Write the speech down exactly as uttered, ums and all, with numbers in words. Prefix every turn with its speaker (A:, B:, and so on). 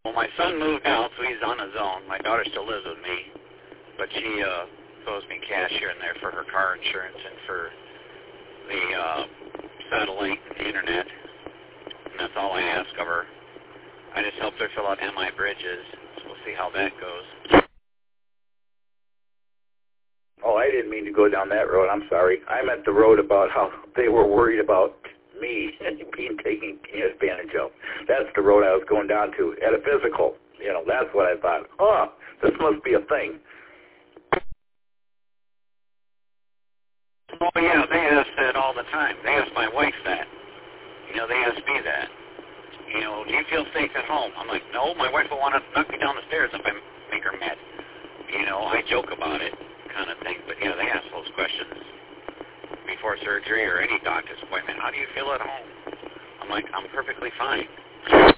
A: Well, my son moved out, so he's on his own. My daughter still lives with me, but she uh, throws me cash here and there for her car insurance and for the uh, satellite and the internet, and that's all I ask of her. I just helped her fill out M I Bridges, so we'll see how that goes.
B: Oh, I didn't mean to go down that road. I'm sorry. I meant the road about how they were worried about me being taken advantage of. That's the road I was going down to. At a physical, you know, that's what I thought. Oh, this must be a thing.
A: Oh, yeah, they ask that all the time. They ask my wife that. You know, they ask me that. You know, do you feel safe at home? I'm like, no, my wife will want to knock me down the stairs if I make her mad. You know, I joke about it kind of thing. But, yeah, they ask those questions before surgery or any doctor's appointment. How do you feel at home? I'm like, I'm perfectly fine.